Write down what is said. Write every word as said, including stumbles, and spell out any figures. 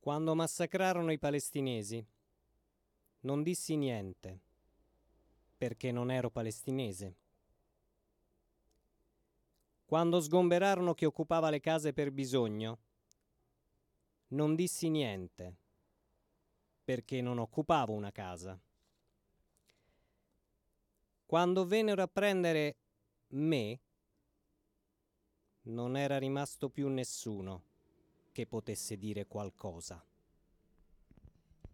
Quando massacrarono i palestinesi, non dissi niente, perché non ero palestinese. Quando sgomberarono chi occupava le case per bisogno, non dissi niente, perché non occupavo una casa. Quando vennero a prendere me, non era rimasto più nessuno che potesse dire qualcosa.